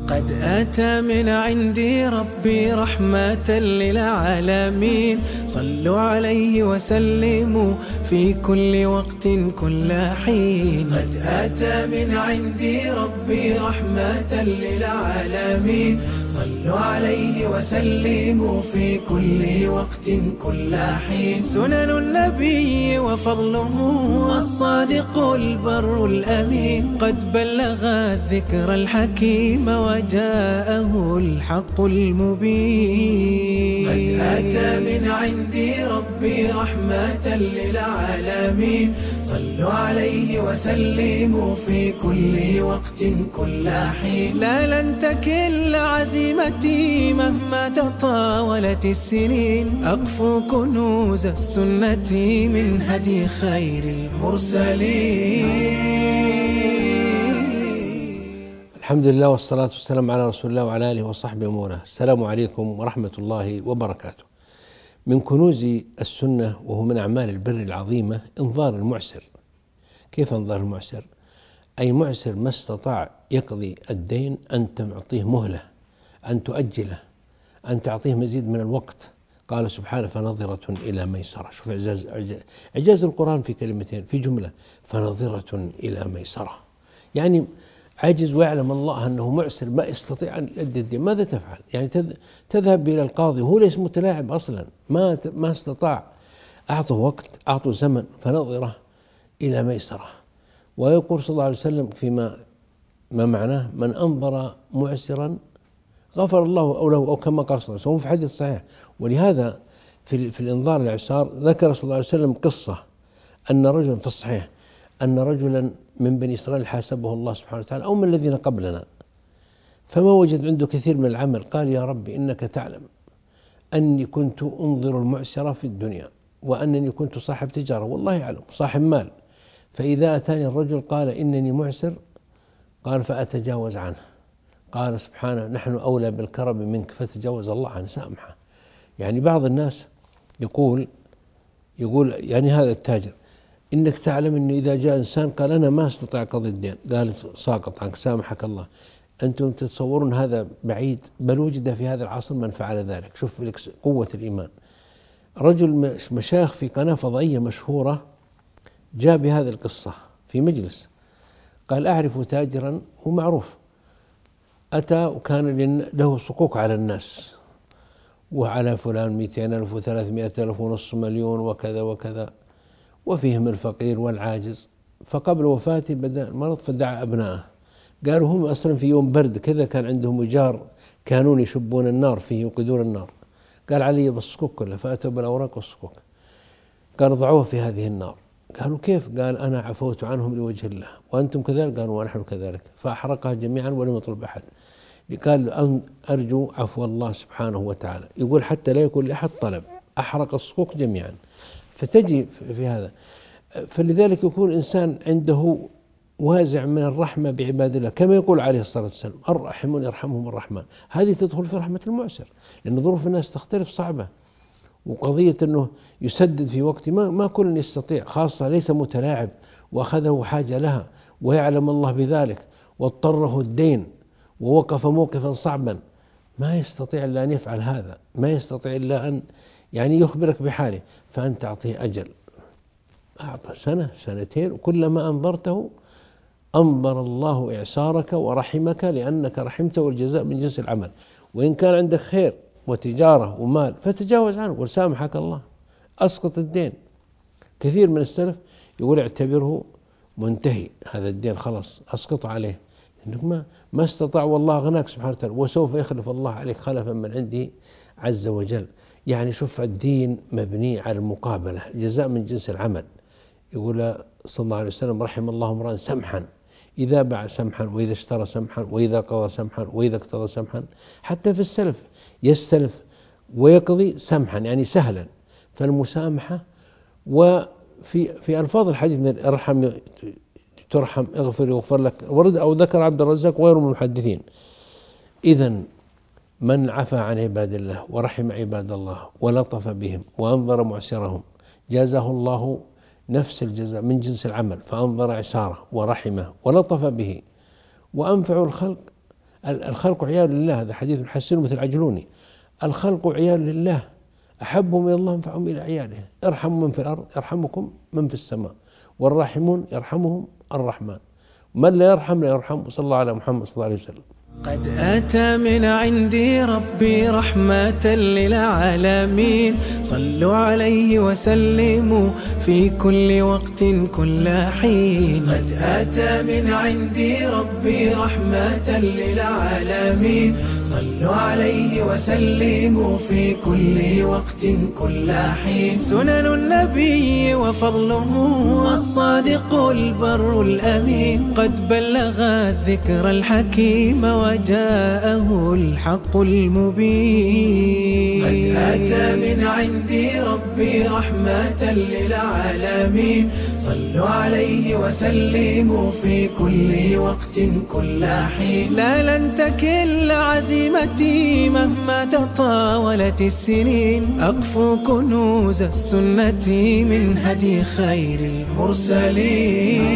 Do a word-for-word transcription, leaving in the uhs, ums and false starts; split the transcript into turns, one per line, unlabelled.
قد أتى من عندي ربي رحمة للعالمين، صلوا عليه وسلموا في كل وقت كل حين. قد أتى من عندي ربي رحمة للعالمين، صلوا عليه وسلموا في كل وقت كل حين. سنن النبي وفضله الصادق البر الأمين، قد بلغ الذكر الحكيم وجاءه الحق المبين. قد أتى من عندي ربي رحمة للعالمين، صلوا عليه وسلموا في كل وقت كل حين. لا لن تكل عزيمتي مهما تطاولت السنين، أقفو كنوز السنة من هدي خير المرسلين.
الحمد لله والصلاة والسلام على رسول الله وعلى آله وصحبه وموله. السلام عليكم ورحمة الله وبركاته. من كنوز السنة وهو من أعمال البر العظيمة إنظار المعسر. كيف إنظار المعسر؟ أي معسر ما استطاع يقضي الدين أن تعطيه مهلة، أن تؤجله، أن تعطيه مزيد من الوقت. قال سبحانه فنظرة إلى ميسرة. شوف إعجاز, إعجاز القرآن في كلمتين في جملة، فنظرة إلى ميسرة. يعني عاجز ويعلم الله أنه معسر ما يستطيع أن يؤدي الدين، ماذا تفعل؟ يعني تذهب إلى القاضي وهو ليس متلاعب أصلا، ما ما استطاع. أعطوا وقت، أعطوا زمن، فنظرة إلى ميسرة. ويقول صلى الله عليه وسلم فيما ما معناه من أنظر معسرا غفر الله أو له، أو كما قال صلى الله عليه وسلم في حديث صحيح. ولهذا في, في الإنظار الإعسار ذكر صلى الله عليه وسلم قصة أن رجلا في الصحيح أن رجلا من بني إسرائيل حاسبه الله سبحانه وتعالى أو من الذين قبلنا، فما وجد عنده كثير من العمل. قال يا رب إنك تعلم أني كنت أنظر المعسرة في الدنيا، وأنني كنت صاحب تجارة والله يعلم صاحب مال، فإذا أتاني الرجل قال إنني معسر قال فأتجاوز عنه. قال سبحانه نحن أولى بالكرم منك فتجاوز الله عنه سامحه. يعني بعض الناس يقول يقول يعني هذا التاجر إنك تعلم أنه إذا جاء إنسان قال أنا ما أستطيع قضاء الدين، قال ساقط عنك سامحك الله. أنتم تتصورون هذا بعيد، بل وجد في هذا العصر من فعل ذلك. شوف قوة الإيمان. رجل مشايخ في قناة فضائية مشهورة جاء بهذه القصة في مجلس، قال أعرف تاجرا هو معروف أتى وكان له صكوك على الناس، وعلى فلان مئتين ألف وثلاثمائة ألف ونصف مليون وكذا وكذا، وفيهم الفقير والعاجز. فقبل وفاته بدأ المرض فدعا أبنائه، قالوا هم أصلا في يوم برد كذا كان عندهم جار كانون يشبون النار فيه يوقدون النار، قال علي بالصكوك كلها، فأتوا بالأوراق والصكوك، قال ضعوه في هذه النار. قالوا كيف؟ قال أنا عفوت عنهم لوجه الله وأنتم كذلك، قالوا ونحن كذلك، فأحرقها جميعا ولم يطلب أحد. قال أن أرجو عفو الله سبحانه وتعالى، يقول حتى لا يكون لأحد طلب، أحرق الصكوك جميعا. فتجي في هذا، فلذلك يكون إنسان عنده وازع من الرحمة بعباد الله، كما يقول عليه الصلاة والسلام الراحمون يرحمهم الرحمن. هذه تدخل في رحمة المعسر، لأن ظروف الناس تختلف صعبة، وقضية أنه يسدد في وقت ما ما كل يستطيع، خاصة ليس متلاعب وأخذه حاجة لها ويعلم الله بذلك واضطره الدين ووقف موقفا صعبا، ما يستطيع إلا أن يفعل هذا، ما يستطيع إلا أن يعني يخبرك بحاله، فأن تعطيه أجل. أعطى سنة سنتين، وكلما أنظرته أنظر الله إعسارك ورحمك لأنك رحمته، والجزاء من جنس العمل. وإن كان عندك خير وتجارة ومال فتجاوز عنه وسامحك الله، أسقط الدين. كثير من السلف يقول اعتبره منتهي، هذا الدين خلاص أسقط عليه، إنك ما ما استطاع والله أغناك سبحانه وتعالى، وسوف يخلف الله عليك خلفا من عنده عز وجل. يعني شوف الدين مبني على المقابلة، الجزاء من جنس العمل. يقول صلى الله عليه وسلم رحم الله امرأ سمحا إذا باع سمحا، وإذا اشترى سمحا، وإذا قضى سمحا، وإذا اقتضى سمحا. حتى في السلف يستلف ويقضي سمحا يعني سهلا، فالمسامحة. وفي في ألفاظ الحديث ارحم ترحم، اغفر يغفر لك، ورد أو ذكر عبد الرزاق وغيره من المحدثين. إذن من عفى عن عباد الله ورحم عباد الله ولطف بهم وأنظر معسرهم جازاه الله نفس الجزاء من جنس العمل، فأنظر عساره ورحمه ولطف به. وأنفع الخلق الخلق عيال لله، هذا حديث حسن مثل عجلوني. الخلق عيال لله، أحبهم إلى الله انفعهم إلى عياله. ارحموا من في الأرض يرحمكم من في السماء، والراحمون يرحمهم الرحمن، من لا يرحم لا يرحم. صلى الله على محمد صلى الله عليه وسلم.
قد أتى من عندي ربي رحمة للعالمين، صلوا عليه وسلموا في كل وقت كل حين. قد أتى من عندي ربي رحمة للعالمين، صلوا عليه وسلموا في كل وقت كل حين. سنن النبي وفضله الصادق البر الأمين، قد بلغ الذكر الحكيم وجاءه الحق المبين. قد أتى من عندي ربي رحمة للعالمين، صلوا عليه وسلموا في كل وقت كل حين. لا لن تكل عزيمتي مهما تطاولت السنين، أقفو كنوز السنة من هدي خير المرسلين.